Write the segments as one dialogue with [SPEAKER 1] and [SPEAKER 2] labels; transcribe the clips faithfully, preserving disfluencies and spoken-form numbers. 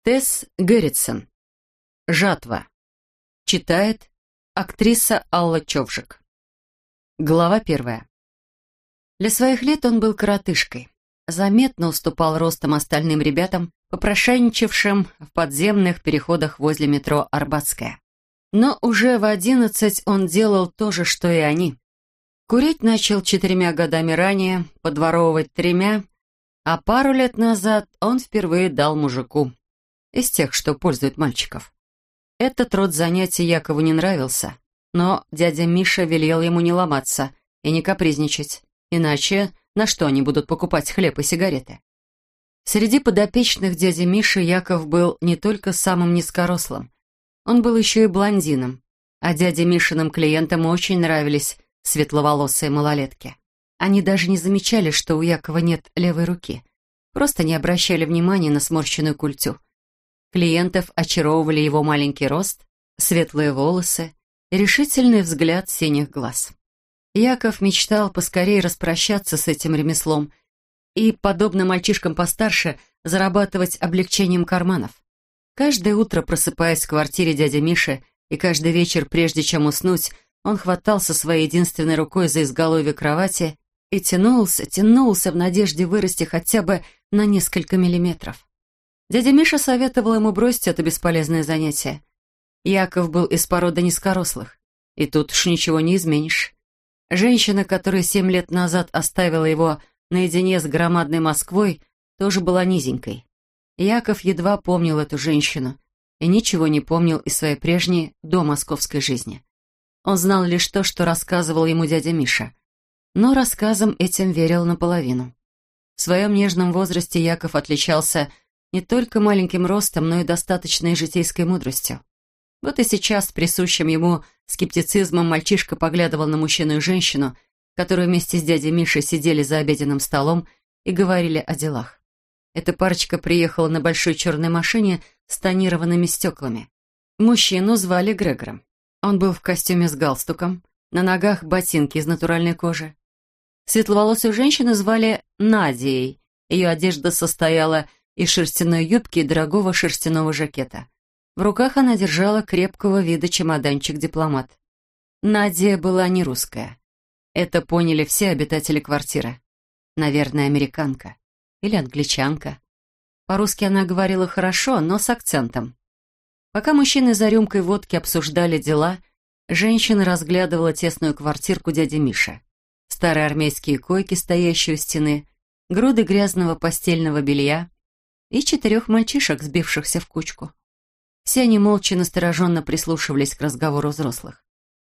[SPEAKER 1] Тесс Герритсон. «Жатва». Читает актриса Алла Човжик. Глава первая. Для своих лет он был коротышкой. Заметно уступал ростом остальным ребятам, попрошайничавшим в подземных переходах возле метро Арбатская. Но уже в одиннадцать он делал то же, что и они. Курить начал четырьмя годами ранее, подворовывать тремя, а пару лет назад он впервые дал мужику. Из тех, что пользуют мальчиков. Этот род занятий Якову не нравился, но дядя Миша велел ему не ломаться и не капризничать, иначе на что они будут покупать хлеб и сигареты? Среди подопечных дяди Миши Яков был не только самым низкорослым, он был еще и блондином, а дяде Мишиным клиентам очень нравились светловолосые малолетки. Они даже не замечали, что у Якова нет левой руки, просто не обращали внимания на сморщенную культю. Клиентов очаровывали его маленький рост, светлые волосы и решительный взгляд синих глаз. Яков мечтал поскорее распрощаться с этим ремеслом и, подобно мальчишкам постарше, зарабатывать облегчением карманов. Каждое утро, просыпаясь в квартире дяди Миши, и каждый вечер, прежде чем уснуть, он хватался своей единственной рукой за изголовье кровати и тянулся, тянулся в надежде вырасти хотя бы на несколько миллиметров. Дядя Миша советовал ему бросить это бесполезное занятие. Яков был из породы низкорослых, и тут уж ничего не изменишь. Женщина, которая семь лет назад оставила его наедине с громадной Москвой, тоже была низенькой. Яков едва помнил эту женщину и ничего не помнил из своей прежней домосковской жизни. Он знал лишь то, что рассказывал ему дядя Миша, но рассказам этим верил наполовину. В своем нежном возрасте Яков отличался не только маленьким ростом, но и достаточной житейской мудростью. Вот и сейчас, с присущим ему скептицизмом, мальчишка поглядывал на мужчину и женщину, которые вместе с дядей Мишей сидели за обеденным столом и говорили о делах. Эта парочка приехала на большой черной машине с тонированными стеклами. Мужчину звали Грегором. Он был в костюме с галстуком, на ногах ботинки из натуральной кожи. Светловолосую женщину звали Надией. Ее одежда состояла из шерстяной юбки и дорогого шерстяного жакета. В руках она держала крепкого вида чемоданчик-дипломат. Надя была не русская. Это поняли все обитатели квартиры. Наверное, американка. Или англичанка. По-русски она говорила хорошо, но с акцентом. Пока мужчины за рюмкой водки обсуждали дела, женщина разглядывала тесную квартирку дяди Миши. Старые армейские койки, стоящие у стены, груды грязного постельного белья и четырех мальчишек, сбившихся в кучку. Все они молча настороженно прислушивались к разговору взрослых.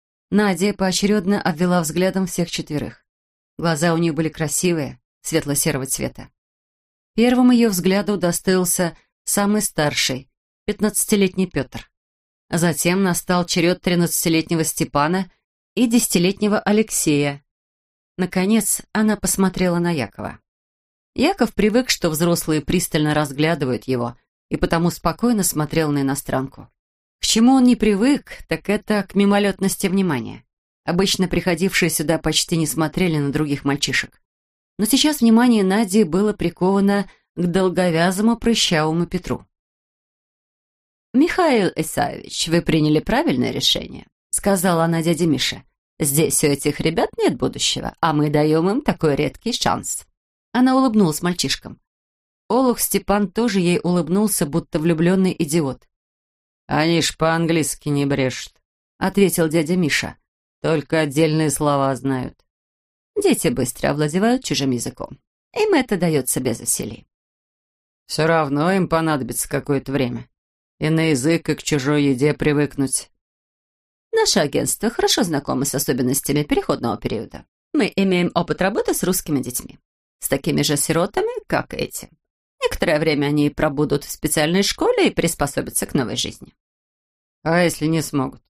[SPEAKER 1] Надя поочередно обвела взглядом всех четверых. Глаза у нее были красивые, светло-серого цвета. Первым ее взгляду удостоился самый старший, пятнадцатилетний Петр. Затем настал черед тринадцатилетнего Степана и десятилетнего Алексея. Наконец, она посмотрела на Якова. Яков привык, что взрослые пристально разглядывают его, и потому спокойно смотрел на иностранку. К чему он не привык, так это к мимолетности внимания. Обычно приходившие сюда почти не смотрели на других мальчишек. Но сейчас внимание Нади было приковано к долговязому прыщавому Петру. «Михаил Исаевич, вы приняли правильное решение», — сказала она дяде Мише. «Здесь у этих ребят нет будущего, а мы даем им такой редкий шанс». Она улыбнулась мальчишкам. Олух Степан тоже ей улыбнулся, будто влюбленный идиот. «Они ж по-английски не брешут», — ответил дядя Миша. «Только отдельные слова знают». «Дети быстро овладевают чужим языком. Им это дается без усилий». «Все равно им понадобится какое-то время. И на язык, и к чужой еде привыкнуть». «Наше агентство хорошо знакомо с особенностями переходного периода. Мы имеем опыт работы с русскими детьми. С такими же сиротами, как эти. Некоторое время они пробудут в специальной школе и приспособятся к новой жизни». «А если не смогут?»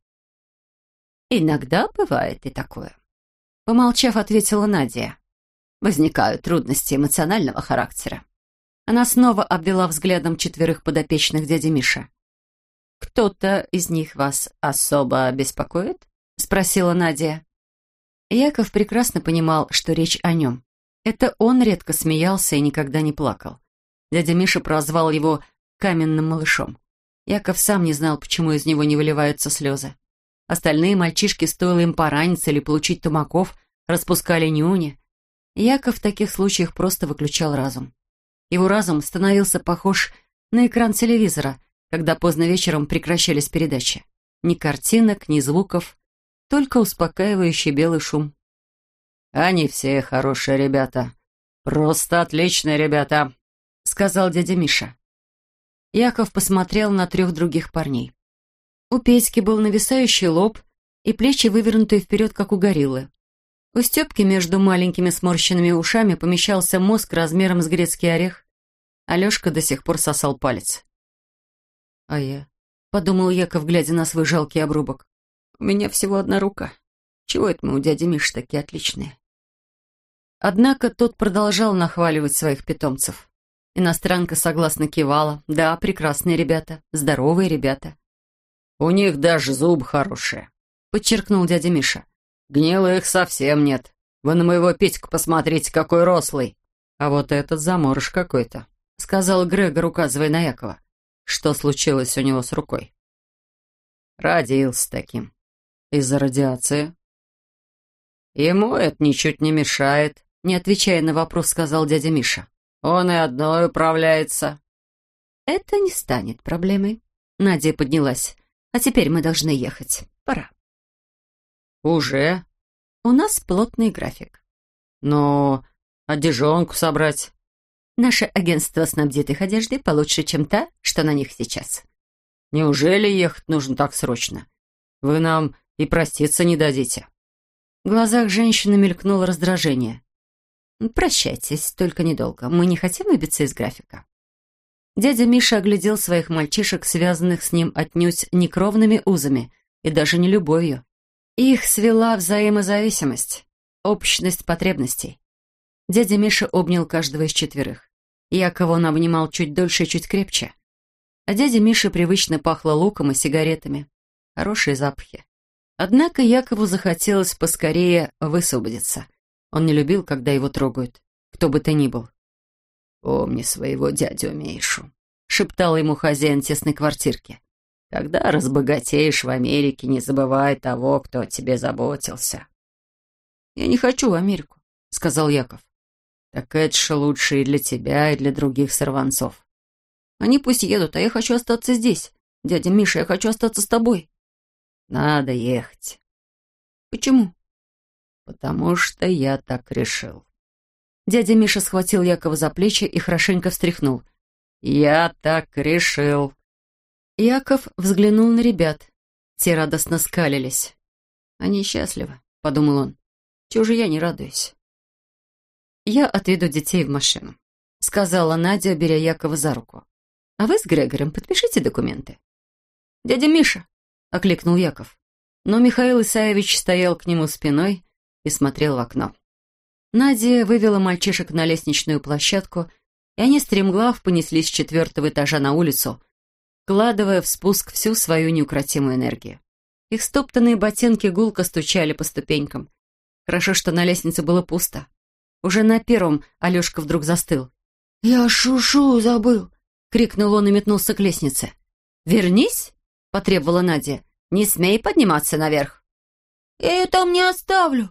[SPEAKER 1] «Иногда бывает и такое», — помолчав, ответила Надя. «Возникают трудности эмоционального характера». Она снова обвела взглядом четверых подопечных дяди Миша. «Кто-то из них вас особо беспокоит?» — спросила Надя. Яков прекрасно понимал, что речь о нем. Это он редко смеялся и никогда не плакал. Дядя Миша прозвал его каменным малышом. Яков сам не знал, почему из него не выливаются слезы. Остальные мальчишки, стоило им пораниться или получить тумаков, распускали нюни. Яков в таких случаях просто выключал разум. Его разум становился похож на экран телевизора, когда поздно вечером прекращались передачи. Ни картинок, ни звуков, только успокаивающий белый шум. «Они все хорошие ребята. Просто отличные ребята», — сказал дядя Миша. Яков посмотрел на трех других парней. У Петьки был нависающий лоб и плечи, вывернутые вперед, как у гориллы. У Степки между маленькими сморщенными ушами помещался мозг размером с грецкий орех. Алешка до сих пор сосал палец. «А я?» — подумал Яков, глядя на свой жалкий обрубок. «У меня всего одна рука. Чего это мы у дяди Миши такие отличные?» Однако тот продолжал нахваливать своих питомцев. Иностранка согласно кивала. «Да, прекрасные ребята, здоровые ребята». «У них даже зубы хорошие», — подчеркнул дядя Миша. «Гнилых совсем нет. Вы на моего Петьку посмотрите, какой рослый». «А вот этот заморыш какой-то», — сказал Грегор, указывая на Якова. «Что случилось у него с рукой?» «Родился таким. Из-за радиации». «Ему это ничуть не мешает», — не отвечая на вопрос, сказал дядя Миша. «Он и одной управляется». «Это не станет проблемой». Надя поднялась. «А теперь мы должны ехать. Пора». «Уже?» «У нас плотный график». «Но одежонку собрать?» «Наше агентство снабдит их одеждой получше, чем та, что на них сейчас». «Неужели ехать нужно так срочно? Вы нам и проститься не дадите». В глазах женщины мелькнуло раздражение. «Прощайтесь, только недолго. Мы не хотим выбиться из графика». Дядя Миша оглядел своих мальчишек, связанных с ним отнюдь не кровными узами и даже не любовью. Их свела взаимозависимость, общность потребностей. Дядя Миша обнял каждого из четверых. Якова он обнимал чуть дольше и чуть крепче. А дядя Миша привычно пахло луком и сигаретами. Хорошие запахи. Однако Якову захотелось поскорее высвободиться. Он не любил, когда его трогают, кто бы то ни был. «Помни своего дядю Мишу», — шептал ему хозяин тесной квартирки. «Когда разбогатеешь в Америке, не забывай того, кто о тебе заботился». «Я не хочу в Америку», — сказал Яков. «Так это же лучше и для тебя, и для других сорванцов». «Они пусть едут, а я хочу остаться здесь. Дядя Миша, я хочу остаться с тобой». «Надо ехать». «Почему?» «Потому что я так решил». Дядя Миша схватил Якова за плечи и хорошенько встряхнул. «Я так решил». Яков взглянул на ребят. Те радостно скалились. «Они счастливы», — подумал он. «Чего же я не радуюсь?» «Я отведу детей в машину», — сказала Надя, беря Якова за руку. «А вы с Грегором подпишите документы». «Дядя Миша», — окликнул Яков. Но Михаил Исаевич стоял к нему спиной и смотрел в окно. Надя вывела мальчишек на лестничную площадку, и они стремглав понеслись с четвертого этажа на улицу, вкладывая в спуск всю свою неукротимую энергию. Их стоптанные ботинки гулко стучали по ступенькам. Хорошо, что на лестнице было пусто. Уже на первом Алешка вдруг застыл. «Я шушу забыл!» — крикнул он и метнулся к лестнице. «Вернись!» — потребовала Надя. «Не смей подниматься наверх!» «Я ее там не оставлю!»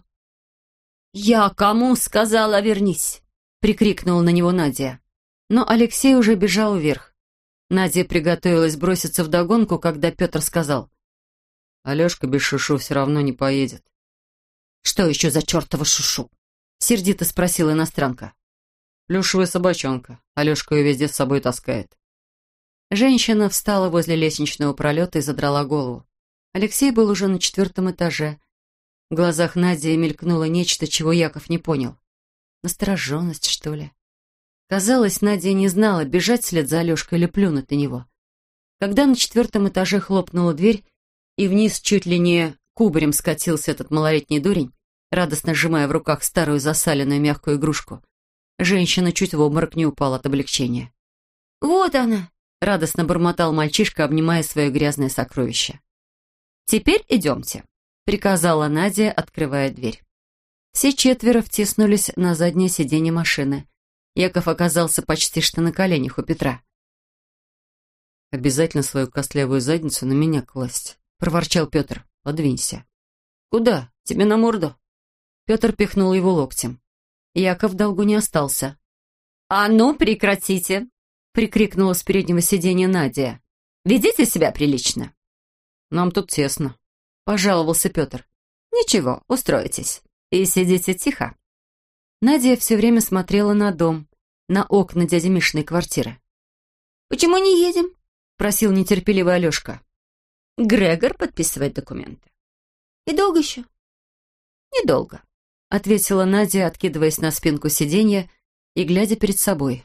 [SPEAKER 1] «Я кому сказала вернись?» — прикрикнула на него Надя. Но Алексей уже бежал вверх. Надя приготовилась броситься вдогонку, когда Петр сказал: «Алешка без шушу все равно не поедет». «Что еще за чертова шушу?» — сердито спросила иностранка. «Плюшевая собачонка. Алешка ее везде с собой таскает». Женщина встала возле лестничного пролета и задрала голову. Алексей был уже на четвертом этаже. В глазах Нади мелькнуло нечто, чего Яков не понял. Настороженность, что ли? Казалось, Надя не знала, бежать вслед за Алешкой или плюнуть на него. Когда на четвертом этаже хлопнула дверь, и вниз чуть ли не кубарем скатился этот малолетний дурень, радостно сжимая в руках старую засаленную мягкую игрушку, женщина чуть в обморок не упала от облегчения. «Вот она!» — радостно бормотал мальчишка, обнимая свое грязное сокровище. «Теперь идемте», — приказала Надя, открывая дверь. Все четверо втиснулись на заднее сиденье машины. Яков оказался почти что на коленях у Петра. Обязательно свою костлявую задницу на меня класть, проворчал Петр. Подвинься. Куда? Тебе на морду? Петр пихнул его локтем. Яков в долгу не остался. «А ну, прекратите!» — прикрикнула с переднего сиденья Надя. «Ведите себя прилично!» «Нам тут тесно», — пожаловался Петр. «Ничего, устроитесь. И сидите тихо». Надя все время смотрела на дом, на окна дяди Мишиной квартиры. «Почему не едем?» — просил нетерпеливый Алешка. «Грегор подписывает документы». «И долго еще?» «Недолго», — ответила Надя, откидываясь на спинку сиденья и глядя перед собой.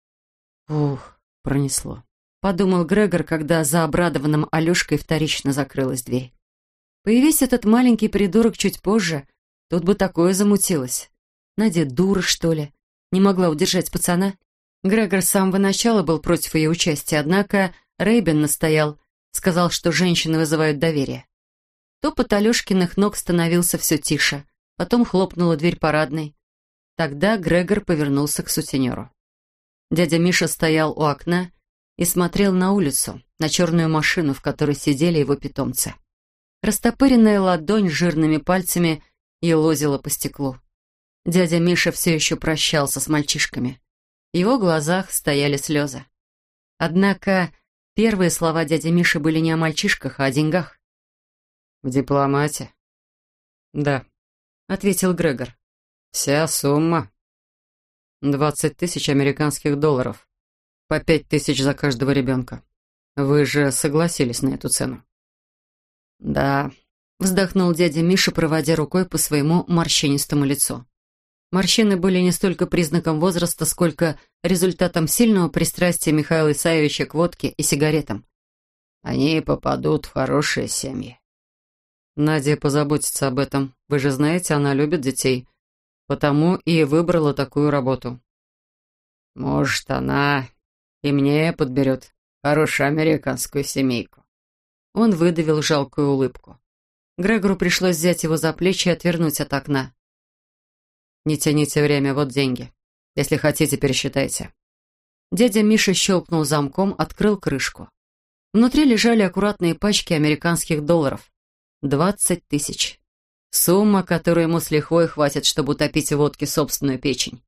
[SPEAKER 1] «Ух, пронесло», — подумал Грегор, когда за обрадованным Алешкой вторично закрылась дверь. Появись этот маленький придурок чуть позже, тут бы такое замутилось. Надя дура, что ли? Не могла удержать пацана. Грегор с самого начала был против ее участия, однако Рейбен настоял, сказал, что женщины вызывают доверие. Топот Алешкиных ног становился все тише, потом хлопнула дверь парадной. Тогда Грегор повернулся к сутенеру. Дядя Миша стоял у окна и смотрел на улицу, на черную машину, в которой сидели его питомцы. Растопыренная ладонь с жирными пальцами елозила по стеклу. Дядя Миша все еще прощался с мальчишками. В его глазах стояли слезы. Однако первые слова дяди Миши были не о мальчишках, а о деньгах. «В дипломате?» «Да», — ответил Грегор. «Вся сумма. Двадцать тысяч американских долларов. По пять тысяч за каждого ребенка. Вы же согласились на эту цену?» «Да», — вздохнул дядя Миша, проводя рукой по своему морщинистому лицу. Морщины были не столько признаком возраста, сколько результатом сильного пристрастия Михаила Исаевича к водке и сигаретам. «Они попадут в хорошие семьи». «Надя позаботится об этом. Вы же знаете, она любит детей. Потому и выбрала такую работу». «Может, она и мне подберет хорошую американскую семейку». Он выдавил жалкую улыбку. Грегору пришлось взять его за плечи и отвернуть от окна. «Не тяните время, вот деньги. Если хотите, пересчитайте». Дядя Миша щелкнул замком, открыл крышку. Внутри лежали аккуратные пачки американских долларов. Двадцать тысяч. Сумма, которую ему с лихвой хватит, чтобы утопить в водке собственную печень.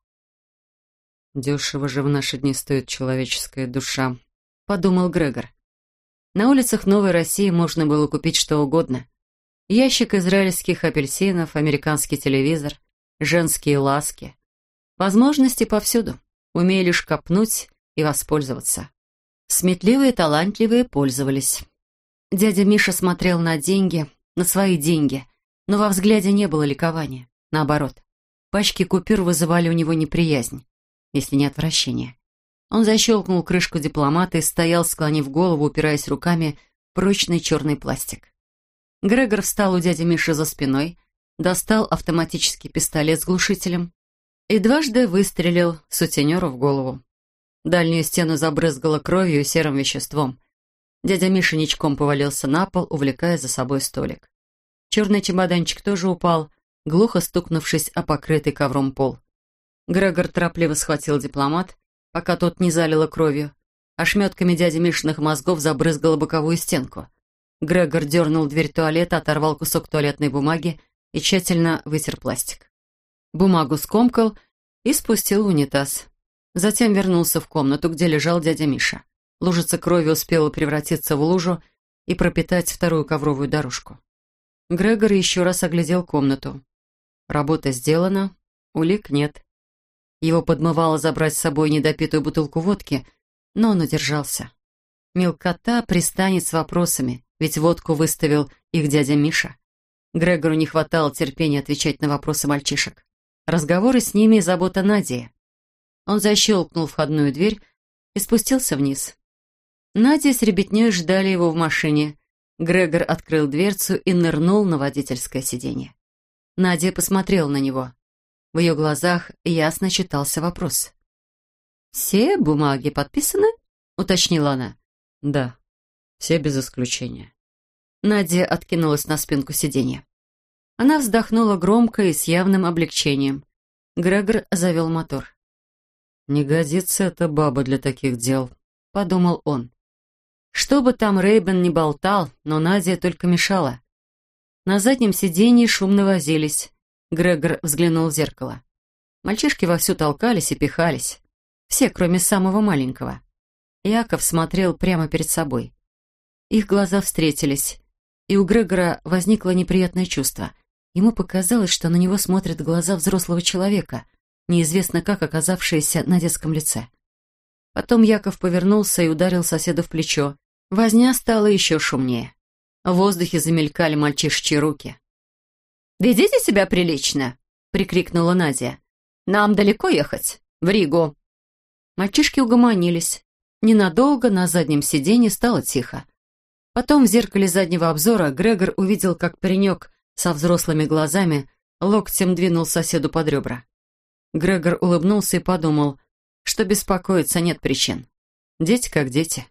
[SPEAKER 1] «Дешево же в наши дни стоит человеческая душа», — подумал Грегор. На улицах Новой России можно было купить что угодно. Ящик израильских апельсинов, американский телевизор, женские ласки. Возможности повсюду. Умей лишь копнуть и воспользоваться. Сметливые и талантливые пользовались. Дядя Миша смотрел на деньги, на свои деньги, но во взгляде не было ликования. Наоборот, пачки купюр вызывали у него неприязнь, если не отвращение. Он защелкнул крышку дипломата и стоял, склонив голову, упираясь руками в прочный черный пластик. Грегор встал у дяди Миши за спиной, достал автоматический пистолет с глушителем и дважды выстрелил сутенеру в голову. Дальнюю стену забрызгало кровью и серым веществом. Дядя Миша ничком повалился на пол, увлекая за собой столик. Черный чемоданчик тоже упал, глухо стукнувшись о покрытый ковром пол. Грегор торопливо схватил дипломат, пока тот не залило кровью. Ошметками дяди Мишиных мозгов забрызгало боковую стенку. Грегор дернул дверь туалета, оторвал кусок туалетной бумаги и тщательно вытер пластик. Бумагу скомкал и спустил в унитаз. Затем вернулся в комнату, где лежал дядя Миша. Лужица крови успела превратиться в лужу и пропитать вторую ковровую дорожку. Грегор еще раз оглядел комнату. Работа сделана, улик нет. Его подмывало забрать с собой недопитую бутылку водки, но он удержался. Мелкота пристанет с вопросами, ведь водку выставил их дядя Миша. Грегору не хватало терпения отвечать на вопросы мальчишек. Разговоры с ними и забота Нади. Он защелкнул входную дверь и спустился вниз. Надя с ребятней ждали его в машине. Грегор открыл дверцу и нырнул на водительское сиденье. Надя посмотрела на него. В ее глазах ясно читался вопрос. «Все бумаги подписаны?» — уточнила она. «Да, все без исключения». Надя откинулась на спинку сиденья. Она вздохнула громко и с явным облегчением. Грегор завел мотор. «Не годится эта баба для таких дел», — подумал он. Что бы там Рейбен ни болтал, но Надя только мешала. На заднем сиденье шумно возились. Грегор взглянул в зеркало. Мальчишки вовсю толкались и пихались. Все, кроме самого маленького. Яков смотрел прямо перед собой. Их глаза встретились, и у Грегора возникло неприятное чувство. Ему показалось, что на него смотрят глаза взрослого человека, неизвестно как оказавшиеся на детском лице. Потом Яков повернулся и ударил соседа в плечо. Возня стала еще шумнее. В воздухе замелькали мальчишечьи руки. «Ведите себя прилично!» — прикрикнула Надя. «Нам далеко ехать? В Ригу!» Мальчишки угомонились. Ненадолго на заднем сиденье стало тихо. Потом в зеркале заднего обзора Грегор увидел, как паренек со взрослыми глазами локтем двинул соседу под ребра. Грегор улыбнулся и подумал, что беспокоиться нет причин. Дети как дети.